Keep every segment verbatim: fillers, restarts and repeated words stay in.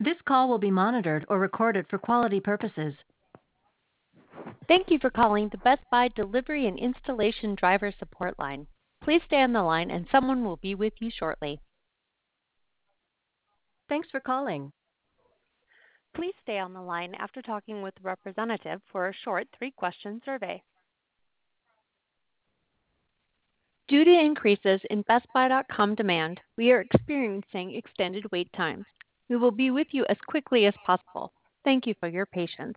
This call will be monitored or recorded for quality purposes. Thank you for calling the Best Buy Delivery and Installation Driver Support Line. Please stay on the line and someone will be with you shortly. Thanks for calling. Please stay on the line after talking with the representative for a short three-question survey. Due to increases in Best Buy dot com demand, we are experiencing extended wait times. We will be with you as quickly as possible. Thank you for your patience.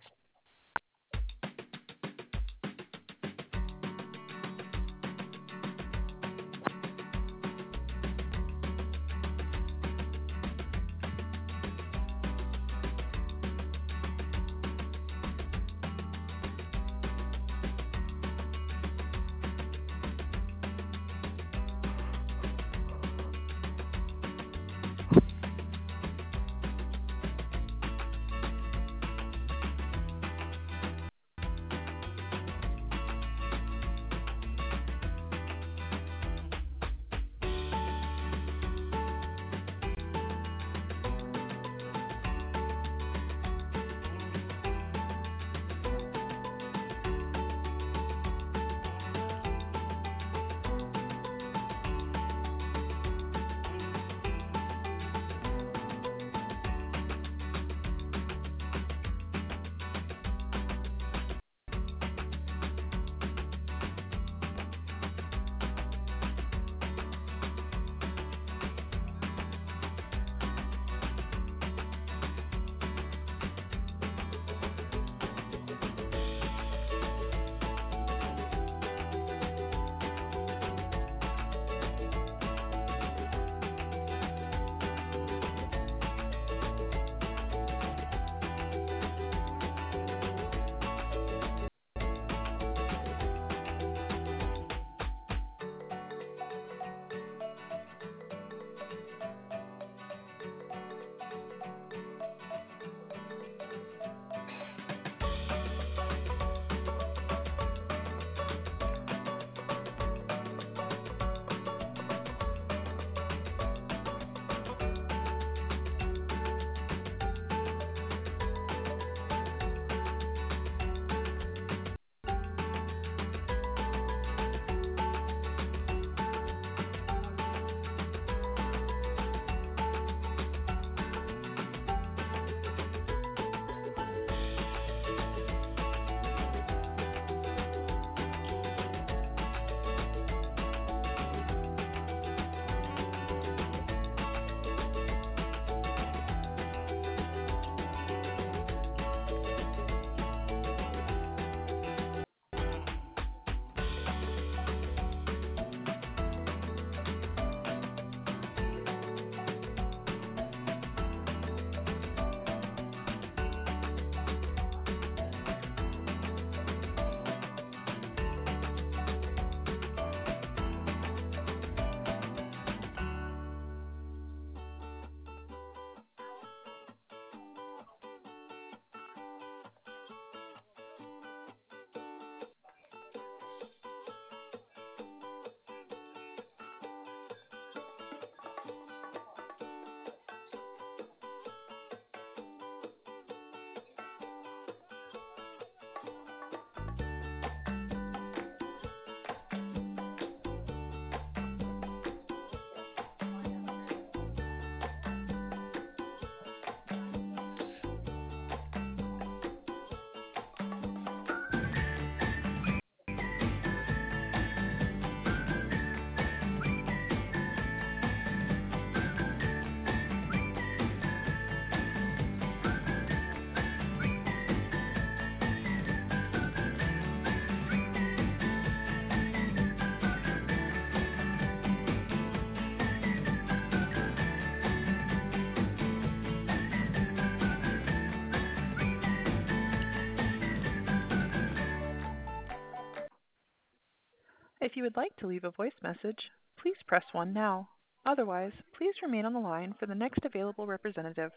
If you would like to leave a voice message, please press one now. Otherwise, please remain on the line for the next available representative.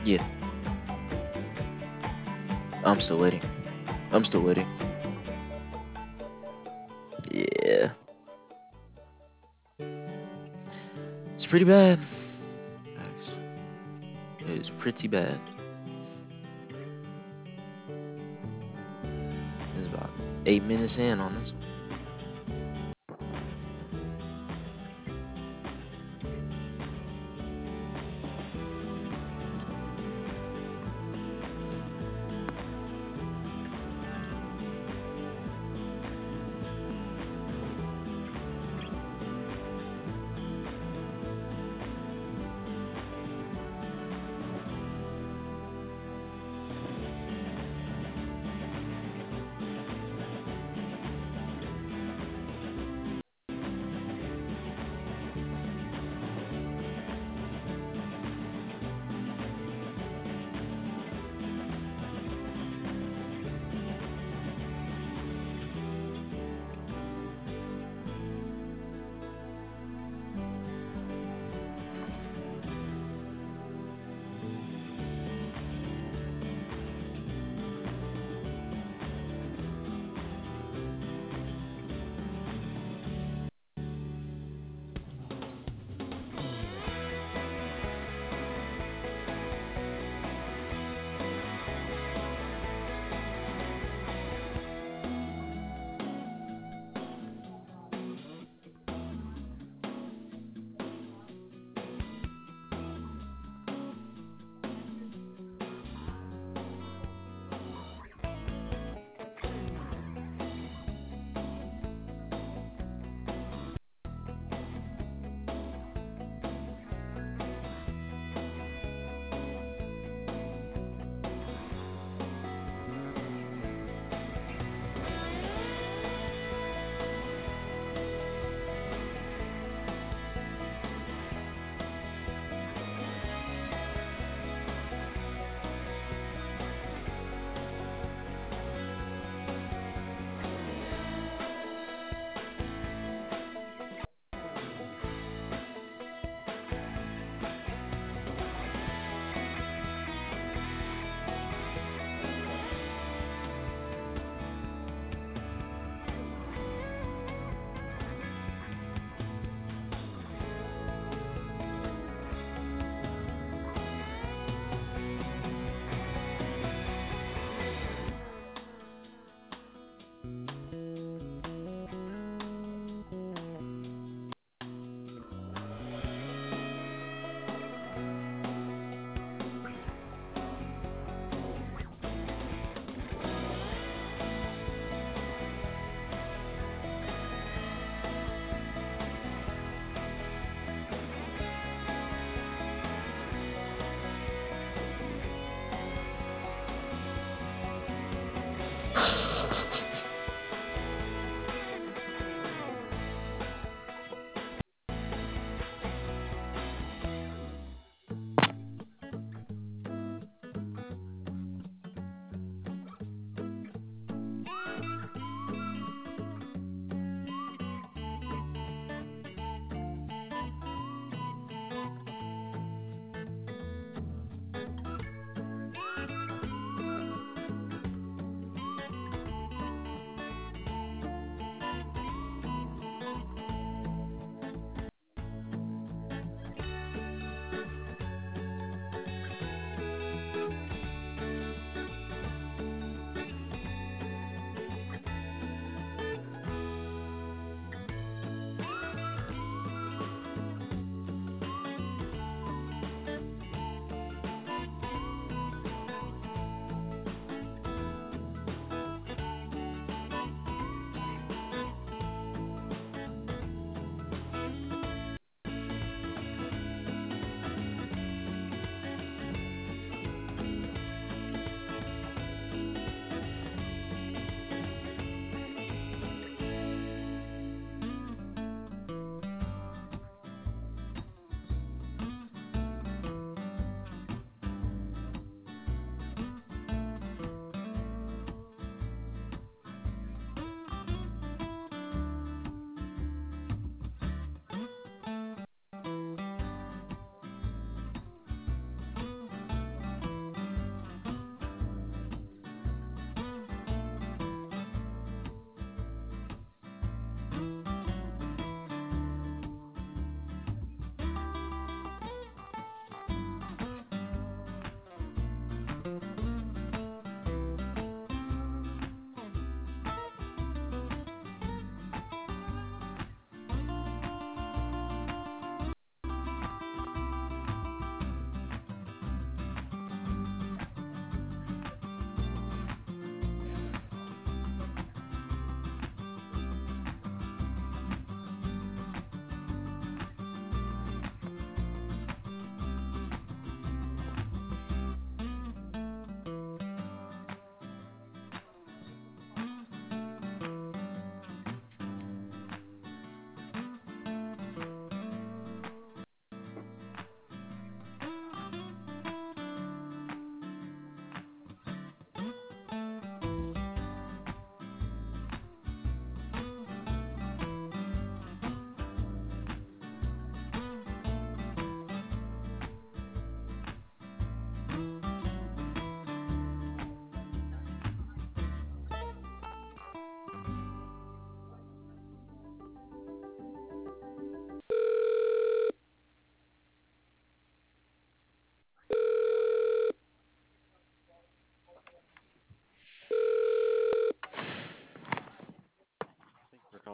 Yeah, I'm still waiting. I'm still waiting. Yeah. It's pretty bad. It's, it's pretty bad. It's about eight minutes in on this.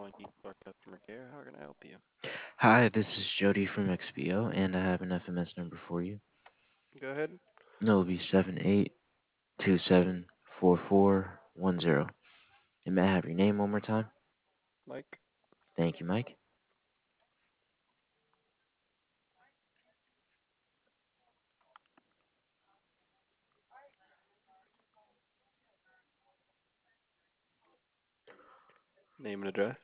calling Geek Bar Customer Care. How can I help you? Hi, this is Jody from X B O, and I have an F M S number for you. Go ahead. No, it'll be seven eight two seven four four one zero. And may I have your name one more time? Mike. Thank you, Mike. Name and address.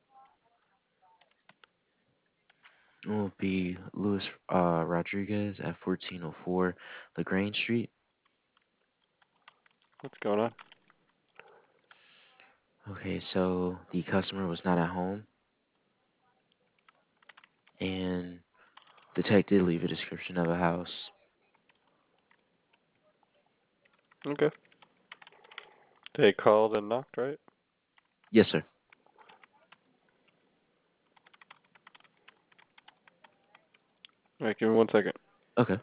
It will be Luis uh, Rodriguez at fourteen oh four LaGrange Street. What's going on? Okay, so the customer was not at home, and the tech did leave a description of a house. Okay. They called and knocked, right? Yes, sir. All right, give me one second. Okay.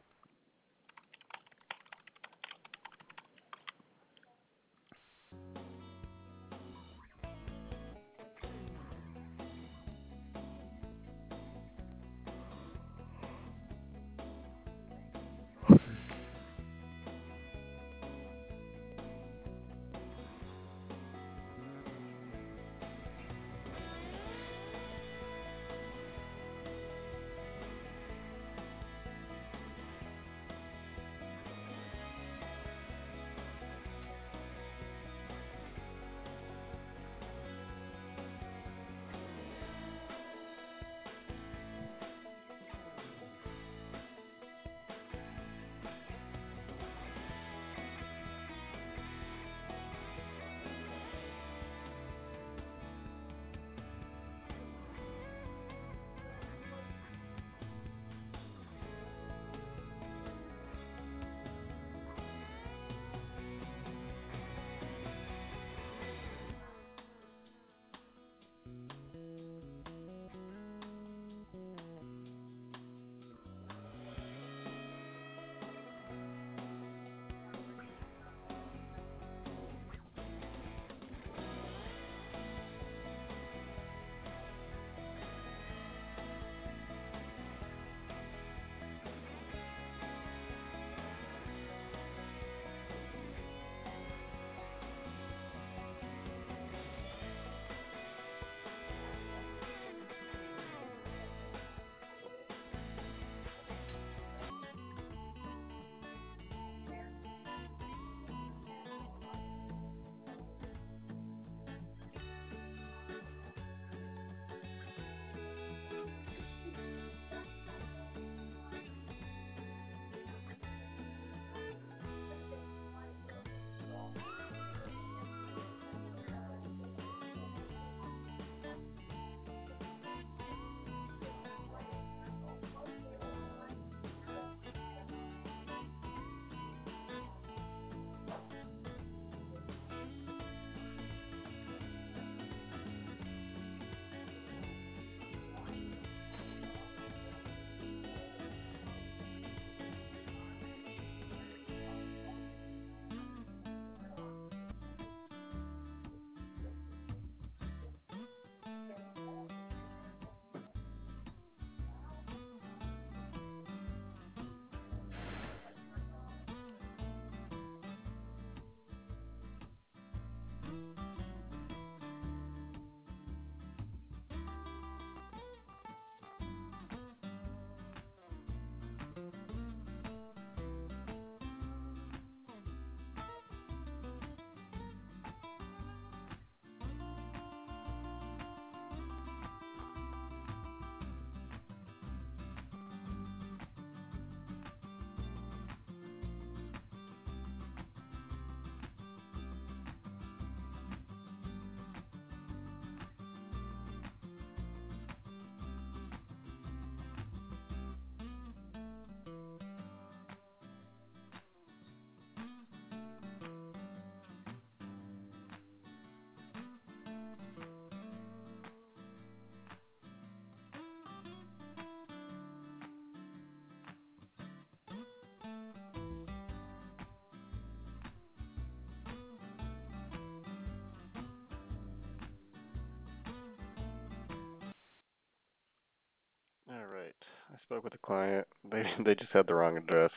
spoke with the client. They they just had the wrong address.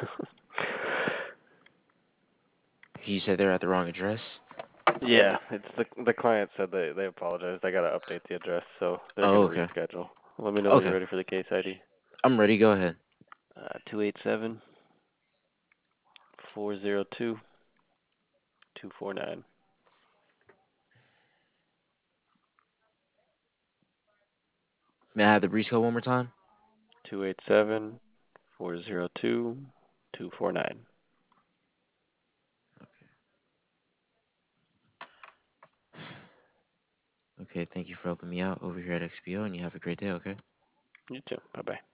You said they're at the wrong address? Yeah, it's the the client said they they apologized. I gotta update the address, so they're Oh, gonna okay. reschedule. Let me know when you're Okay. ready for the case I D. I'm ready. Go ahead. Uh, two eight seven four zero two two four nine. May I have the breach code one more time? Two eight seven four zero two two four nine. Okay, thank you for helping me out over here at X P O, and you have a great day, okay? You too. Bye bye.